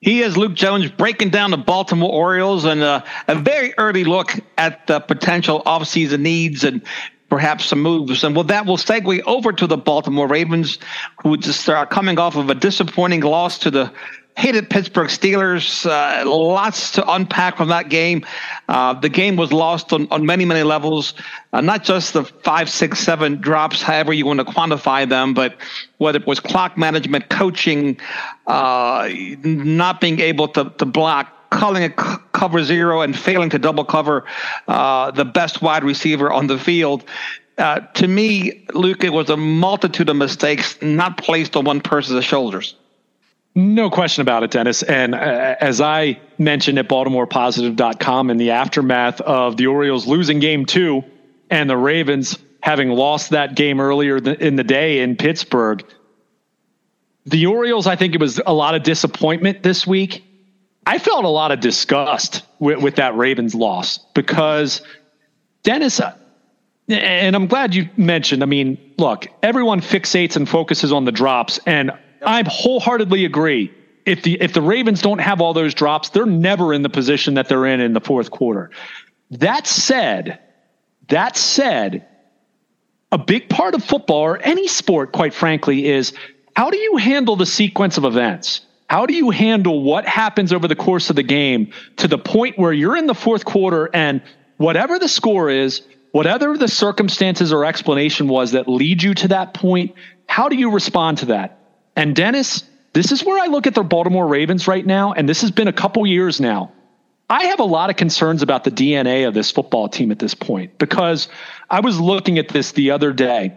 He is Luke Jones breaking down the Baltimore Orioles and a very early look at the potential offseason needs and perhaps some moves. And that will segue over to the Baltimore Ravens, who just are coming off of a disappointing loss to the hated Pittsburgh Steelers. Lots to unpack from that game. The game was lost on many, many levels, not just the 5, 6, 7 drops, however you want to quantify them, but whether it was clock management, coaching, not being able to block, calling a cover zero and failing to double cover the best wide receiver on the field. To me, Luke, it was a multitude of mistakes not placed on one person's shoulders. No question about it, Dennis. And as I mentioned at BaltimorePositive.com, in the aftermath of the Orioles losing game 2 and the Ravens having lost that game earlier in the day in Pittsburgh, the Orioles, I think it was a lot of disappointment this week. I felt a lot of disgust with that Ravens loss because, Dennis, and I'm glad you mentioned, I mean, look, everyone fixates and focuses on the drops, and I wholeheartedly agree. If the Ravens don't have all those drops, they're never in the position that they're in the fourth quarter. That said, a big part of football, or any sport, quite frankly, is how do you handle the sequence of events? How do you handle what happens over the course of the game to the point where you're in the fourth quarter and whatever the score is, whatever the circumstances or explanation was that lead you to that point, how do you respond to that? And Dennis, this is where I look at the Baltimore Ravens right now, and this has been a couple years now. I have a lot of concerns about the DNA of this football team at this point, because I was looking at this the other day,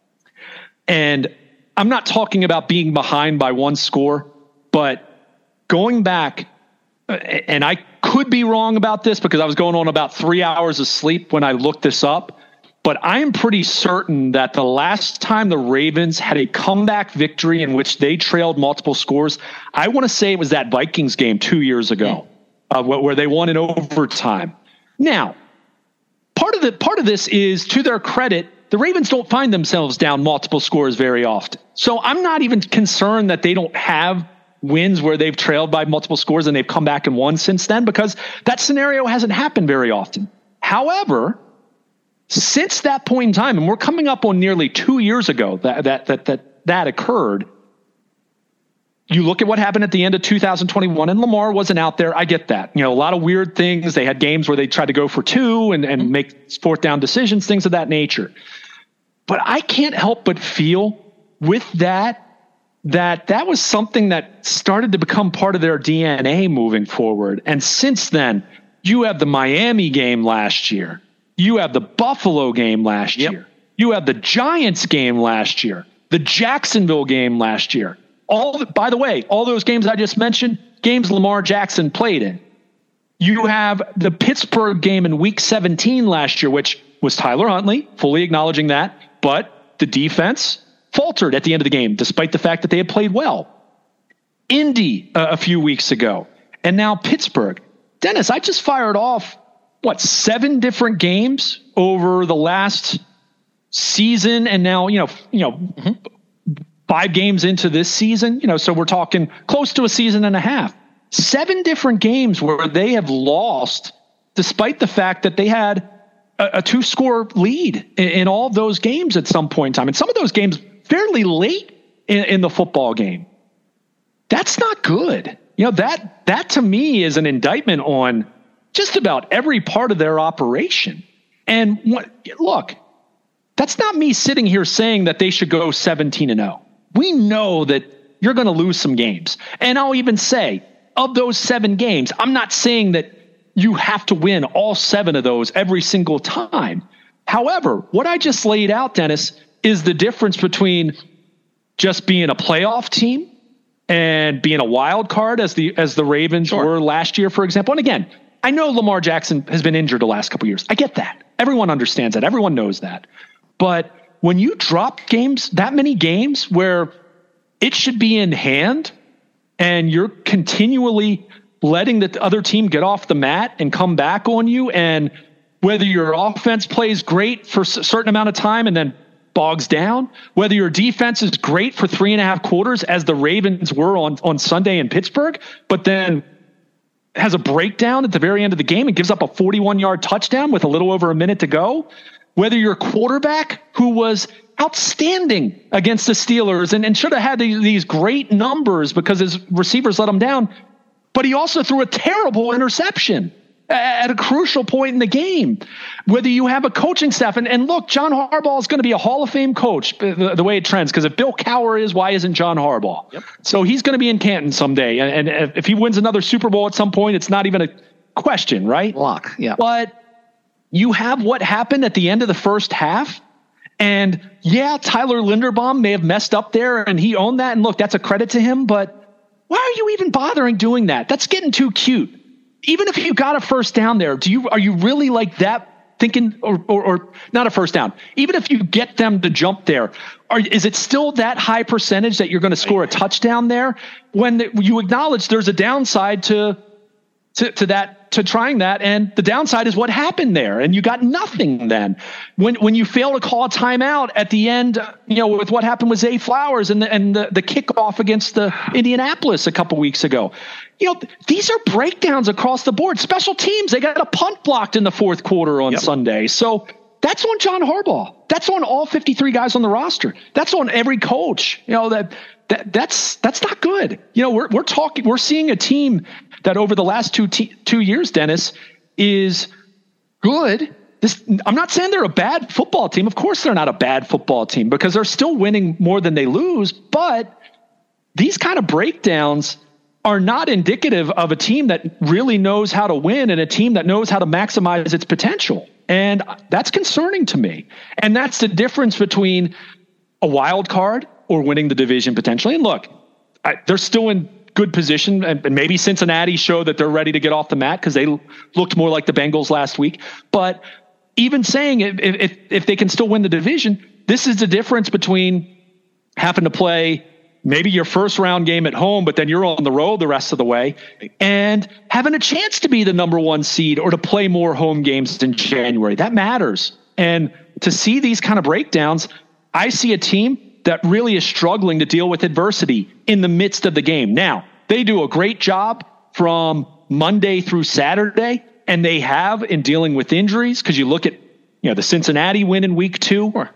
and I'm not talking about being behind by one score, but going back, and I could be wrong about this because I was going on about 3 hours of sleep when I looked this up, but I am pretty certain that the last time the Ravens had a comeback victory in which they trailed multiple scores, I want to say it was that Vikings game 2 years ago, where they won in overtime. Now, part of this is, to their credit, the Ravens don't find themselves down multiple scores very often. So I'm not even concerned that they don't have wins where they've trailed by multiple scores and they've come back and won since then, because that scenario hasn't happened very often. However, since that point in time, and we're coming up on nearly 2 years ago that occurred, you look at what happened at the end of 2021, and Lamar wasn't out there. I get that. You know, a lot of weird things. They had games where they tried to go for 2 and make fourth down decisions, things of that nature. But I can't help but feel with that was something that started to become part of their DNA moving forward. And since then, you have the Miami game last year. You have the Buffalo game last year. You have the Giants game last year, the Jacksonville game last year. By the way, all those games I just mentioned, games Lamar Jackson played in. You have the Pittsburgh game in week 17 last year, which was Tyler Huntley, fully acknowledging that, but the defense faltered at the end of the game, despite the fact that they had played well. Indy a few weeks ago, and now Pittsburgh. Dennis, I just fired off 7 different games over the last season, and now 5 games into this season. So we're talking close to a season and a half. 7 different games where they have lost, despite the fact that they had a 2-score lead in all of those games at some point in time, and some of those games fairly late in the football game. That's not good. That to me is an indictment on just about every part of their operation. And look, that's not me sitting here saying that they should go 17-0. We know that you're going to lose some games. And I'll even say, of those 7 games, I'm not saying that you have to win all 7 of those every single time. However, what I just laid out, Dennis, is the difference between just being a playoff team and being a wild card as the Ravens were last year, for example. And again, I know Lamar Jackson has been injured the llast couple of years. I get that. Everyone understands that. Everyone knows that. But when you drop games, that many games where it should be in hand, and you're continually letting the other team get off the mat and come back on you, and whether your offense plays great for a certain amount of time and then bogs down, whether your defense is great for 3.5 quarters, as the Ravens were on Sunday in Pittsburgh, but then has a breakdown at the very end of the game and gives up a 41-yard touchdown with a little over a minute to go, whether your quarterback, who was outstanding against the Steelers and should have had these great numbers because his receivers let him down, but he also threw a terrible interception at a crucial point in the game, whether you have a coaching staff. And look, John Harbaugh is going to be a Hall of Fame coach the way it trends, because if Bill Cowher is, why isn't John Harbaugh? Yep. So he's going to be in Canton someday. And if he wins another Super Bowl at some point, it's not even a question, right? Lock, yeah. But you have what happened at the end of the first half. And yeah, Tyler Linderbaum may have messed up there, and he owned that. And look, that's a credit to him. But why are you even bothering doing that? That's getting too cute. Even if you got a first down there, are you really like that thinking, or not a first down? Even if you get them to jump there, is it still that high percentage that you're going to score a touchdown there when you acknowledge there's a downside to trying that? And the downside is what happened there. And you got nothing then. When you fail to call a timeout at the end, with what happened with Zay Flowers and the kickoff against the Indianapolis a couple weeks ago. These are breakdowns across the board. Special teams, they got a punt blocked in the fourth quarter on Sunday. So that's on John Harbaugh. That's on all 53 guys on the roster. That's on every coach. That's not good. We're seeing a team that over the last 2 years, Dennis, is good. I'm not saying they're a bad football team. Of course they're not a bad football team, because they're still winning more than they lose. But these kind of breakdowns are not indicative of a team that really knows how to win and a team that knows how to maximize its potential. And that's concerning to me. And that's the difference between a wild card or winning the division potentially. And look, they're still in good position, and maybe Cincinnati showed that they're ready to get off the mat because they looked more like the Bengals last week. But even saying if they can still win the division, this is the difference between having to play maybe your first round game at home, but then you're on the road the rest of the way, and having a chance to be the number 1 seed or to play more home games in January. That matters. And to see these kind of breakdowns, I see a team that really is struggling to deal with adversity in the midst of the game. Now, they do a great job from Monday through Saturday, and they have in dealing with injuries, because you look at the Cincinnati win in week 2, or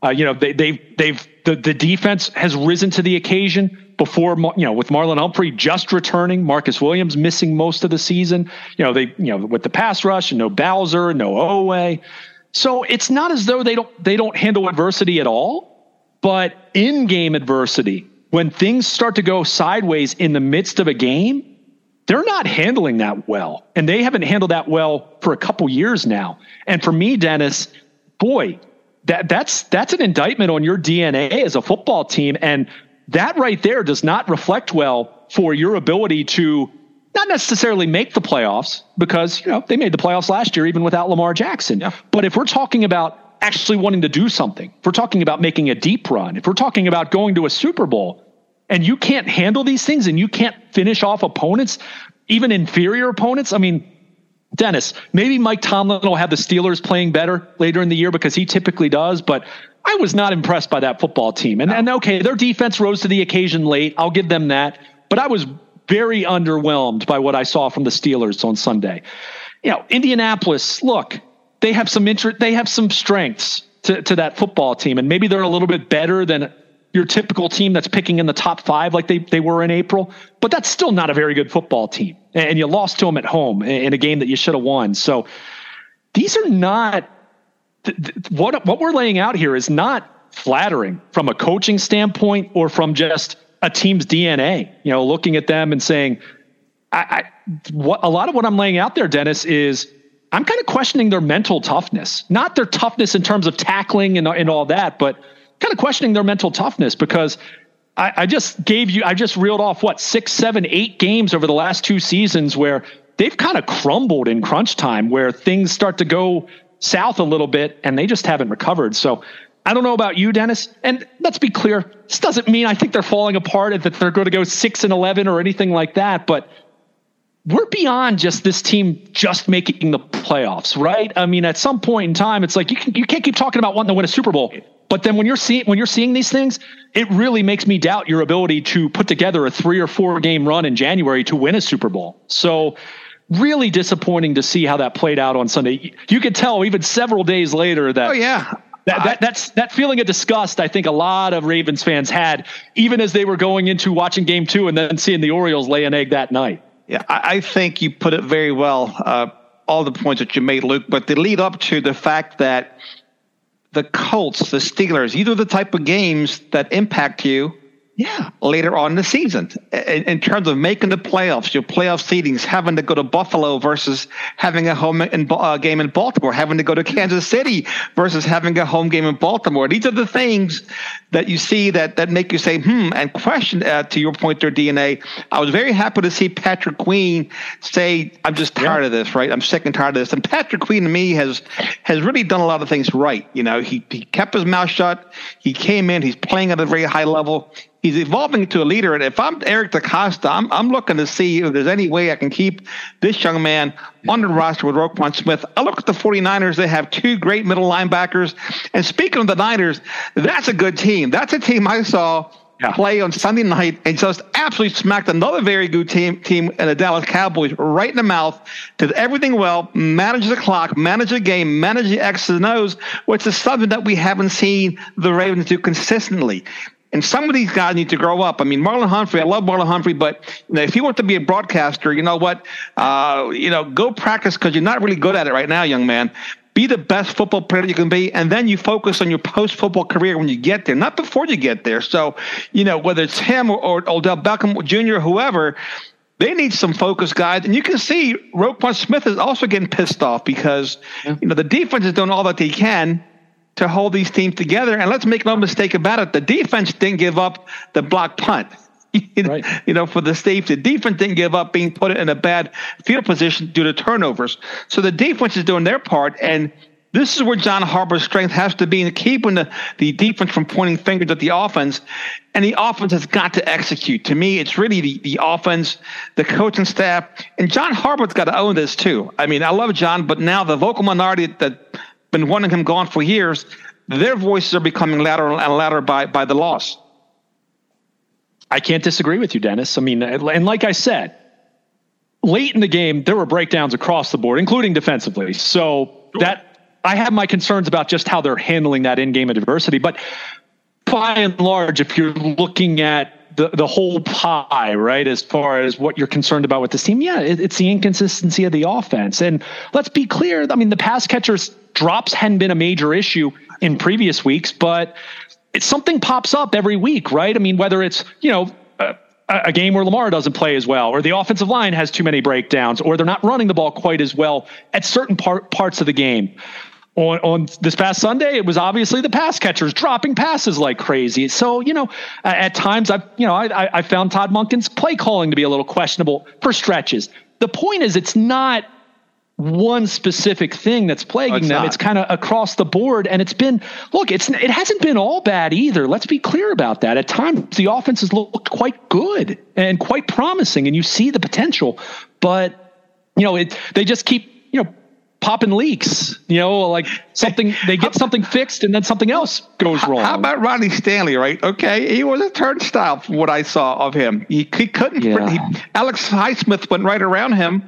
the defense has risen to the occasion before, with Marlon Humphrey just returning, Marcus Williams missing most of the season, with the pass rush and no Bowser, no Owe. So it's not as though they don't handle adversity at all. But in-game adversity, when things start to go sideways in the midst of a game, they're not handling that well. And they haven't handled that well for a couple years now. And for me, Dennis, boy, that's an indictment on your DNA as a football team. And that right there does not reflect well for your ability to not necessarily make the playoffs, because, they made the playoffs last year even without Lamar Jackson. Yeah. But if we're talking about actually wanting to do something, if we're talking about making a deep run, if we're talking about going to a Super Bowl, and you can't handle these things and you can't finish off opponents, even inferior opponents. I mean, Dennis, maybe Mike Tomlin will have the Steelers playing better later in the year, because he typically does, but I was not impressed by that football team. And okay, their defense rose to the occasion late. I'll give them that. But I was very underwhelmed by what I saw from the Steelers on Sunday. Indianapolis, look, they have some strengths to that football team, and maybe they're a little bit better than your typical team that's picking in the top 5 like they were in April, but that's still not a very good football team. And you lost to them at home in a game that you should have won. So these are not what we're laying out here is not flattering from a coaching standpoint or from just a team's DNA. Looking at them and saying, a lot of what I'm laying out there, Dennis, is I'm kind of questioning their mental toughness, not their toughness in terms of tackling and all that, but kind of questioning their mental toughness, because I just reeled off 6, 7, 8 games over the last 2 seasons where they've kind of crumbled in crunch time, where things start to go south a little bit and they just haven't recovered. So I don't know about you, Dennis, and let's be clear. This doesn't mean I think they're falling apart and that they're going to go 6-11 or anything like that, but we're beyond just this team just making the playoffs, right? I mean, at some point in time, it's like you can't keep talking about wanting to win a Super Bowl. But then when you're seeing these things, it really makes me doubt your ability to put together a 3 or 4 game run in January to win a Super Bowl. So really disappointing to see how that played out on Sunday. You could tell even several days later that that feeling of disgust, I think a lot of Ravens fans had, even as they were going into watching game 2 and then seeing the Orioles lay an egg that night. Yeah, I think you put it very well, all the points that you made, Luke, but the lead up to the fact that the Colts, the Steelers, these are the type of games that impact you later on in the season. In terms of making the playoffs, your playoff seedings, having to go to Buffalo versus having a home game in Baltimore, having to go to Kansas City versus having a home game in Baltimore. These are the things that you see that make you say, and question, to your point there, DNA. I was very happy to see Patrick Queen say, I'm just tired of this, right? I'm sick and tired of this. And Patrick Queen, to me, has really done a lot of things right. You know, he kept his mouth shut. He came in. He's playing at a very high level. He's evolving into a leader. And if I'm Eric DeCosta, I'm looking to see if there's any way I can keep this young man on the roster with Roquan Smith. I look at the 49ers. They have 2 great middle linebackers. And speaking of the Niners, that's a good team. That's a team I saw play on Sunday night and just absolutely smacked another very good team in the Dallas Cowboys right in the mouth. Did everything well, managed the clock, managed the game, managed the X's and O's, which is something that we haven't seen the Ravens do consistently. And some of these guys need to grow up. I mean, Marlon Humphrey, I love Marlon Humphrey, but if you want to be a broadcaster, you know what? Go practice because you're not really good at it right now, young man. Be the best football player you can be, and then you focus on your post-football career when you get there, not before you get there. So, whether it's him or Odell Beckham Jr., whoever, they need some focus, guys. And you can see Roquan Smith is also getting pissed off because, the defense is doing all that they can to hold these teams together. And let's make no mistake about it. The defense didn't give up the block punt. For the safety. The defense didn't give up being put in a bad field position due to turnovers. So the defense is doing their part. And this is where John Harbaugh's strength has to be in keeping the defense from pointing fingers at the offense. And the offense has got to execute. To me, it's really the offense, the coaching staff. And John Harbaugh's got to own this too. I mean, I love John, but now the vocal minority that been wanting him gone for years, their voices are becoming louder and louder by the loss. I can't disagree with you, Dennis. I mean, and like I said, late in the game, there were breakdowns across the board, including defensively. So that I have my concerns about just how they're handling that in-game adversity. But by and large, if you're looking at the whole pie, right, as far as what you're concerned about with this team, it's the inconsistency of the offense. And let's be clear, I mean, the pass catchers drops hadn't been a major issue in previous weeks, but something pops up every week, right? I mean, whether it's, a game where Lamar doesn't play as well, or the offensive line has too many breakdowns, or they're not running the ball quite as well at certain parts of the game. On this past Sunday, it was obviously the pass catchers dropping passes like crazy. So, at times I found Todd Monken's play calling to be a little questionable for stretches. The point is, it's not one specific thing that's plaguing them. It's kind of across the board. And it hasn't been all bad either. Let's be clear about that. At times the offense has looked quite good and quite promising, and you see the potential, but they just keep, popping leaks, like something, they get something fixed and then something else goes wrong. How about Ronnie Stanley, right? Okay. He was a turnstile from what I saw of him. He couldn't, Alex Highsmith went right around him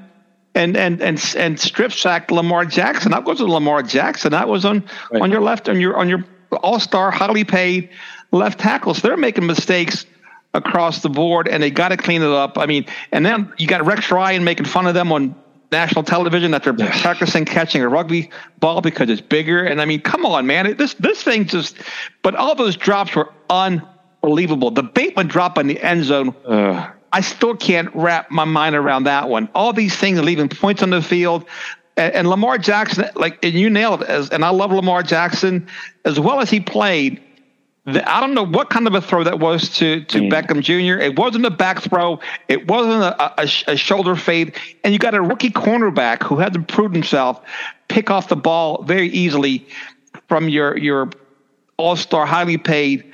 and strip sacked Lamar Jackson. That wasn't Lamar Jackson. That was on your left, on your all-star, highly paid left tackles. They're making mistakes across the board, and they got to clean it up. I mean, and then you got Rex Ryan making fun of them on national television that they're practicing catching a rugby ball because it's bigger. And I mean, come on, man, this thing just, but all those drops were unbelievable. The Bateman drop in the end zone. I still can't wrap my mind around that one. All these things are leaving points on the field. And Lamar Jackson, and you nailed it. And I love Lamar Jackson as well as he played. I don't know what kind of a throw that was to Beckham Jr. It wasn't a back throw. It wasn't a shoulder fade. And you got a rookie cornerback who hasn't proved himself pick off the ball very easily from your all-star, highly paid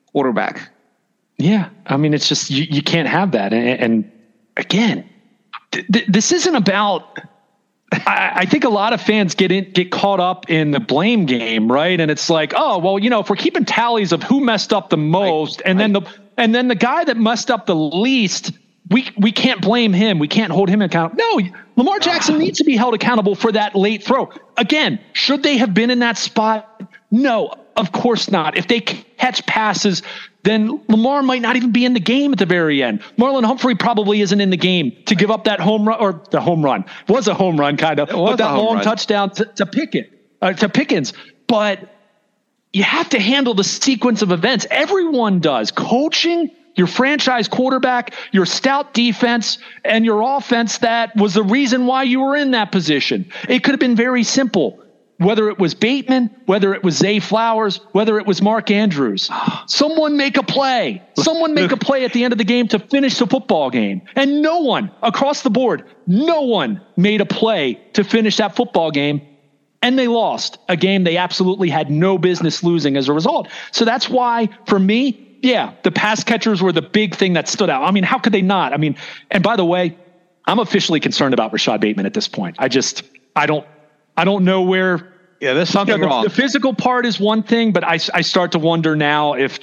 quarterback. Yeah. I mean, it's just you can't have that. And again, this isn't about. I think a lot of fans get caught up in the blame game, right? And it's like, oh, well, if we're keeping tallies of who messed up the most, and then the guy that messed up the least, we can't blame him. We can't hold him accountable. No, Lamar Jackson needs to be held accountable for that late throw. Again, should they have been in that spot? No, of course not. If they catch passes, then Lamar might not even be in the game at the very end. Marlon Humphrey probably isn't in the game to give up that home run, or the home run was a home run kind of, but that long touchdown to Pickens. But you have to handle the sequence of events. Everyone does. Coaching, your franchise quarterback, your stout defense, and your offense that was the reason why you were in that position. It could have been very simple. Whether it was Bateman, whether it was Zay Flowers, whether it was Mark Andrews, someone make a play. Someone make a play at the end of the game to finish the football game. And no one across the board, no one made a play to finish that football game. And they lost a game they absolutely had no business losing as a result. So that's why, for me, the pass catchers were the big thing that stood out. I mean, how could they not? I mean, and by the way, I'm officially concerned about Rashad Bateman at this point. I don't know where. Yeah, there's something wrong. The physical part is one thing, but I start to wonder now if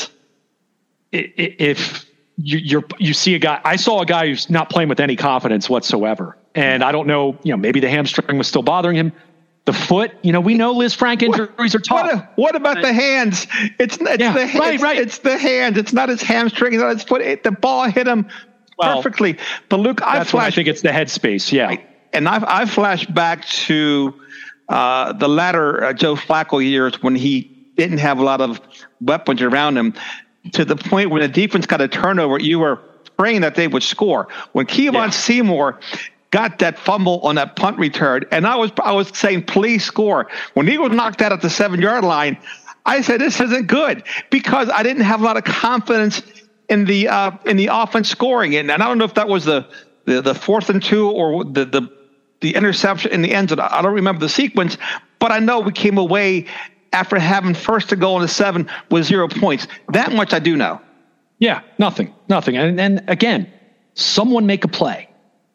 you see a guy. I saw a guy who's not playing with any confidence whatsoever, and I don't know. Maybe the hamstring was still bothering him. The foot, we know Liz Frank injuries are tough. What about the hands? It's the hands. Right. It's the hands. It's not his hamstring. It's not his foot. The ball hit him perfectly. But Luke, I think it's the headspace. Yeah, right. And I flashed back to the latter Joe Flacco years when he didn't have a lot of weapons around him, to the point when the defense got a turnover, you were praying that they would score. When Kevon Seymour got that fumble on that punt return, and I was saying, please score. When he was knocked out at the 7-yard line, I said, this isn't good, because I didn't have a lot of confidence in the offense scoring. And I don't know if that was the 4th and 2 or the interception in the end zone. I don't remember the sequence, but I know we came away after having first to go on the 7 with 0 points. That much I do know. Yeah, nothing. And again, someone make a play.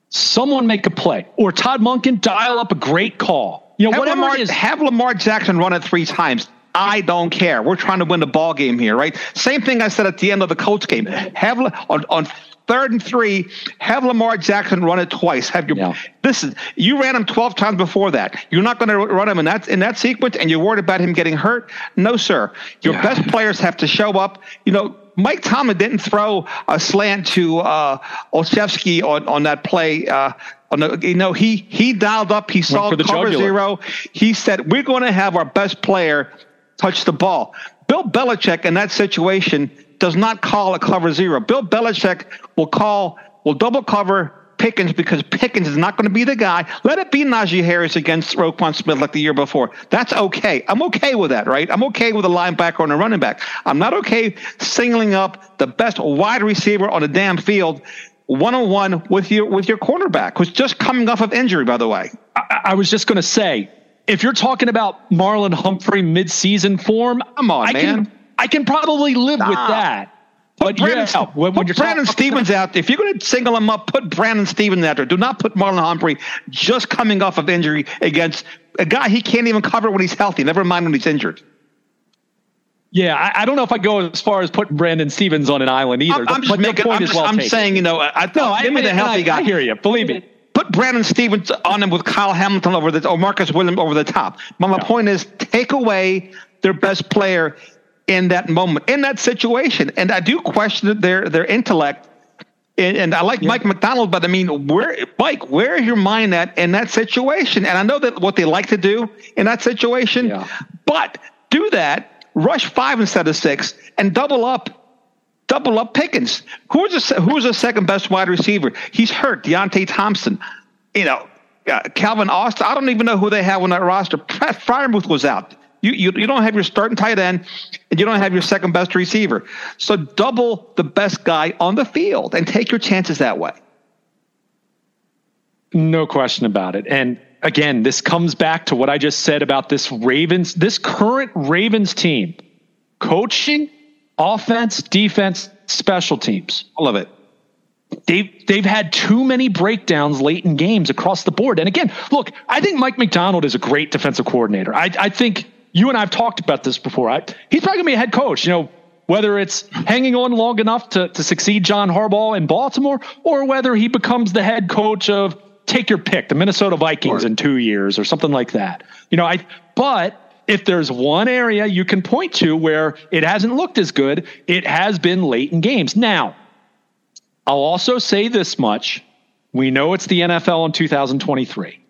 Or Todd Monken dial up a great call. Whatever it is. Have Lamar Jackson run it 3 times. I don't care. We're trying to win the ball game here, right? Same thing I said at the end of the Colts game. Have on 3rd and 3, have Lamar Jackson run it twice. You ran him 12 times before that. You're not going to run him in that sequence, and you're worried about him getting hurt? No, sir. Your best players have to show up. Mike Tomlin didn't throw a slant to Olszewski on that play. He dialed up. He saw cover 0. He said, we're going to have our best player touch the ball. Bill Belichick in that situation does not call a cover 0. Bill Belichick will double cover Pickens, because Pickens is not going to be the guy. Let it be Najee Harris against Roquan Smith like the year before. That's okay. I'm okay with that, right? I'm okay with a linebacker and a running back. I'm not okay singling up the best wide receiver on the damn field one-on-one with your cornerback, who's just coming off of injury, by the way. I was just going to say, if you're talking about Marlon Humphrey mid-season form, come on, man. I can probably live with that. Put Brandon Stevens out. If you're going to single him up, put Brandon Stevens out there. Do not put Marlon Humphrey just coming off of injury against a guy he can't even cover when he's healthy. Never mind when he's injured. Yeah, I don't know if I go as far as putting Brandon Stevens on an island either. I'm saying, give me the healthy guy. I hear you. Believe me. Put Brandon Stevens on him with Kyle Hamilton or Marcus Williams over the top. But my point is, take away their best player in that moment, in that situation. And I do question their intellect. And I like Mike McDonald, but I mean, where is your mind at in that situation? And I know that what they like to do in that situation, but do that, rush 5 instead of 6, and double up Pickens. Who's the second best wide receiver? He's hurt. Deontay Thompson, Calvin Austin. I don't even know who they have on that roster. Pat Freiermuth was out. You don't have your starting tight end, and you don't have your second best receiver. So double the best guy on the field and take your chances that way. No question about it. And again, this comes back to what I just said about this current Ravens team: coaching, offense, defense, special teams. All of it. they've had too many breakdowns late in games across the board. And again, look, I think Mike Macdonald is a great defensive coordinator. I think you and I have talked about this before. He's probably gonna be a head coach, whether it's hanging on long enough to succeed John Harbaugh in Baltimore, or whether he becomes the head coach of, take your pick, the Minnesota Vikings in 2 years or something like that. But if there's one area you can point to where it hasn't looked as good, it has been late in games. Now, I'll also say this much. We know it's the NFL in 2023.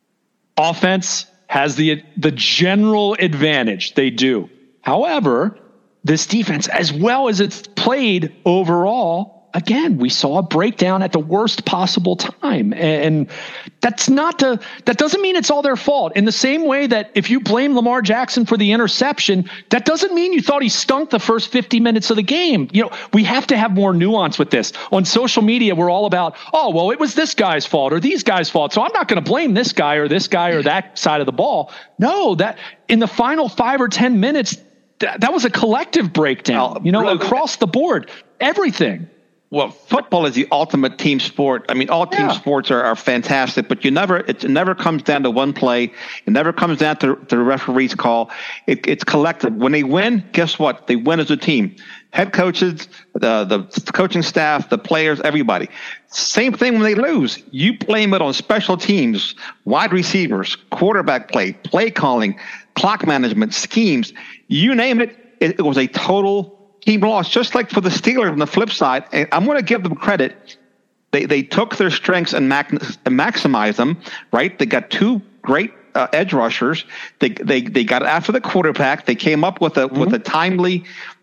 Offense has the general advantage. They do. However, this defense, as well as it's played overall, again, we saw a breakdown at the worst possible time. And that doesn't mean it's all their fault. In the same way that if you blame Lamar Jackson for the interception, that doesn't mean you thought he stunk the first 50 minutes of the game. We have to have more nuance with this. On social media, we're all about, oh, well, it was this guy's fault or these guys' fault, so I'm not going to blame this guy or that side of the ball. No, that in the final 5 or 10 minutes, that was a collective breakdown, across the board, everything. Well, football is the ultimate team sport. I mean, all team sports are fantastic, but it never comes down to one play. It never comes down to the referee's call. It's collective. When they win, guess what? They win as a team. Head coaches, the coaching staff, the players, everybody. Same thing when they lose. You blame it on special teams, wide receivers, quarterback play calling, clock management, schemes. You name it. It was a total team loss, just like for the Steelers on the flip side. And I'm going to give them credit. They took their strengths and maximized them, right? They got two great edge rushers. They got after the quarterback. They came up with a timely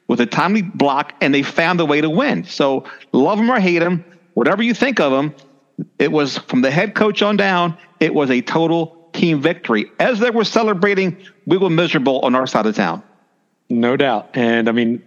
block, and they found a way to win. So love them or hate them, whatever you think of them, it was from the head coach on down. It was a total team victory. As they were celebrating, we were miserable on our side of town. No doubt. And I mean,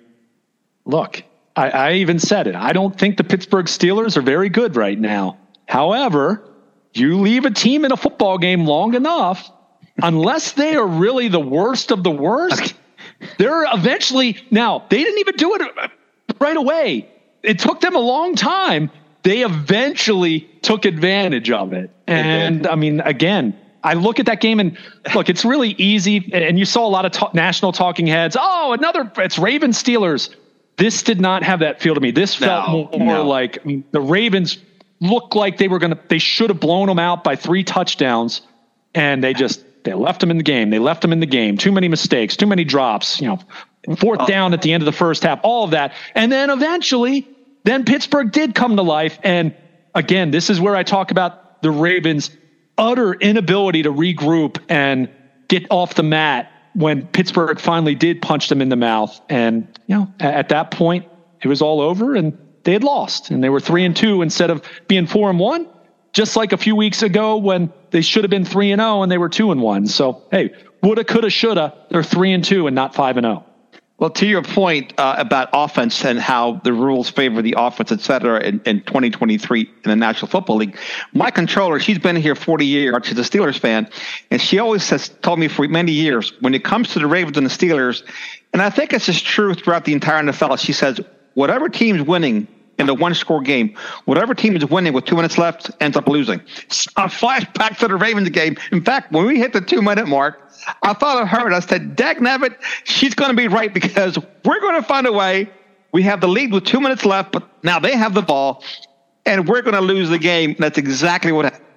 look, I even said it. I don't think the Pittsburgh Steelers are very good right now. However, you leave a team in a football game long enough, unless they are really the worst of the worst, they're eventually, now, they didn't even do it right away. It took them a long time. They eventually took advantage of it. And I mean, again, I look at that game and look, it's really easy. And you saw a lot of national talking heads. Oh, it's Ravens Steelers. This did not have that feel to me. This felt more like the Ravens looked like they should have blown them out by 3 touchdowns, and they left them in the game. They left them in the game. Too many mistakes, too many drops, 4th down at the end of the first half, all of that. And then eventually, Pittsburgh did come to life. And again, this is where I talk about the Ravens' utter inability to regroup and get off the mat when Pittsburgh finally did punch them in the mouth. And, at that point, it was all over and they had lost, and they were 3-2 instead of being 4-1, just like a few weeks ago when they should have been 3-0 and they were 2-1. So, hey, woulda, coulda, shoulda, they're 3-2 and not 5-0. Well, to your point about offense and how the rules favor the offense, et cetera, in 2023 in the National Football League, my controller, she's been here 40 years. She's a Steelers fan, and she always told me for many years, when it comes to the Ravens and the Steelers, and I think it's just true throughout the entire NFL, she says, whatever team's winning in the 1-score game, whatever team is winning with 2 minutes left ends up losing. So I flash back to the Ravens game. In fact, when we hit the 2-minute mark, I thought of her and I said, dagnabbit, she's going to be right, because we're going to find a way. We have the lead with 2 minutes left, but now they have the ball, and we're going to lose the game. And that's exactly what happened.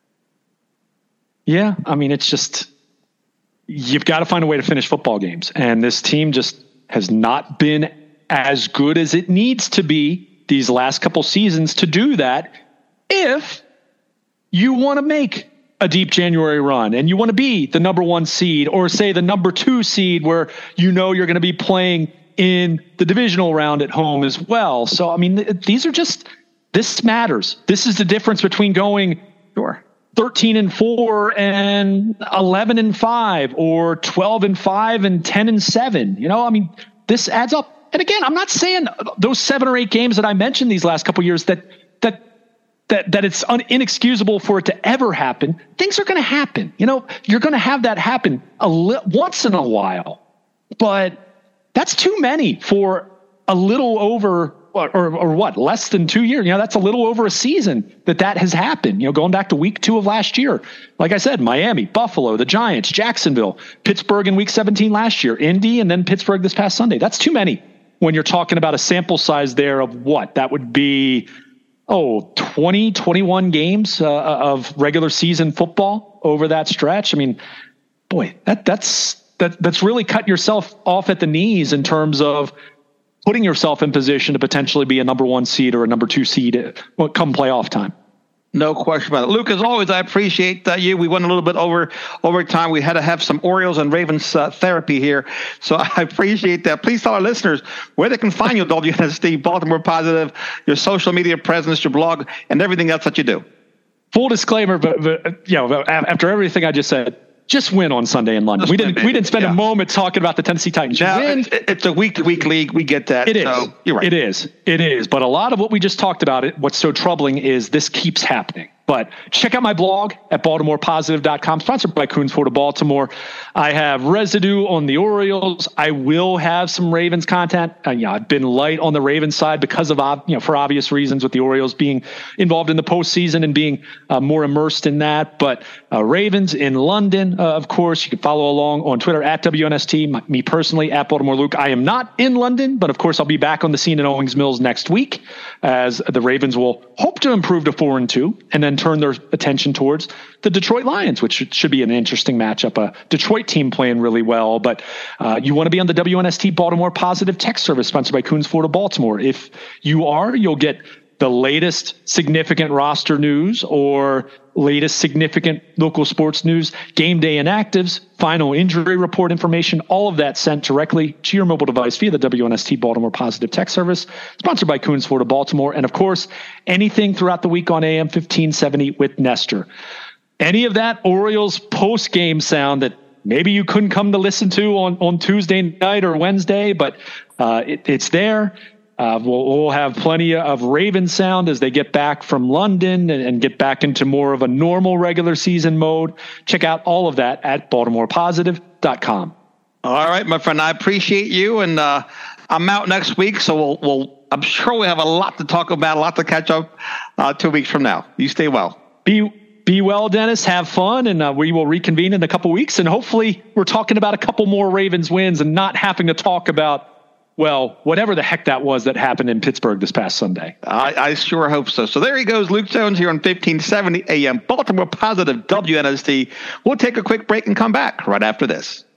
Yeah, I mean, it's just, you've got to find a way to finish football games. And this team just has not been as good as it needs to be these last couple seasons to do that. If you want to make a deep January run and you want to be the number 1 seed, or say the number 2 seed where you're going to be playing in the divisional round at home as well. So, I mean, this matters. This is the difference between going 13-4 and 11-5 or 12-5 and 10-7. I mean, this adds up. And again, I'm not saying those 7 or 8 games that I mentioned these last couple of years that it's inexcusable for it to ever happen. Things are going to happen. You're going to have that happen once in a while, but that's too many for a little over or what, less than 2 years. That's a little over a season that has happened, going back to week 2 of last year. Like I said, Miami, Buffalo, the Giants, Jacksonville, Pittsburgh in week 17 last year, Indy, and then Pittsburgh this past Sunday. That's too many when you're talking about a sample size there of what? That would be, 20, 21 games of regular season football over that stretch. I mean, boy, that's really cut yourself off at the knees in terms of putting yourself in position to potentially be a number 1 seed or a number 2 seed come playoff time. No question about it. Luke, as always, I appreciate you. We went a little bit over time. We had to have some Orioles and Ravens therapy here. So I appreciate that. Please tell our listeners where they can find you, WNST, Baltimore Positive, your social media presence, your blog, and everything else that you do. Full disclaimer, but after everything I just said, just win on Sunday in London. We didn't spend a moment talking about the Tennessee Titans. Now, it's a week-to-week league. We get that. It is. So you're right. It is. But a lot of what we just talked about, what's so troubling is this keeps happening. But check out my blog at BaltimorePositive.com, sponsored by Coons Ford of Baltimore. I have residue on the Orioles. I will have some Ravens content. I've been light on the Ravens side because of, for obvious reasons, with the Orioles being involved in the postseason and being more immersed in that. But Ravens in London, of course, you can follow along on Twitter at WNST. Me personally at Baltimore Luke. I am not in London, but of course I'll be back on the scene in Owings Mills next week as the Ravens will hope to improve to 4-2 and then turn their attention towards the Detroit Lions, which should be an interesting matchup. A Detroit team playing really well, but you want to be on the WNST Baltimore Positive Text Service, sponsored by Coons Ford of Baltimore. If you are, you'll get the latest significant roster news or latest significant local sports news, game day inactives, final injury report information, all of that sent directly to your mobile device via the WNST Baltimore Positive Text Service, sponsored by Coons Ford of Baltimore. And of course, anything throughout the week on AM 1570 with Nestor. Any of that Orioles post-game sound that maybe you couldn't come to listen to on Tuesday night or Wednesday, but it's there. We'll have plenty of Ravens sound as they get back from London and get back into more of a normal regular season mode. Check out all of that at BaltimorePositive.com. All right, my friend, I appreciate you, and I'm out next week, so I'm sure we have a lot to talk about, a lot to catch up 2 weeks from now. You stay well. Be well, Dennis. Have fun, and we will reconvene in a couple weeks, and hopefully we're talking about a couple more Ravens wins and not having to talk about, well, whatever the heck that was that happened in Pittsburgh this past Sunday. I sure hope so. So there he goes, Luke Jones here on 1570 AM, Baltimore Positive WNST. We'll take a quick break and come back right after this.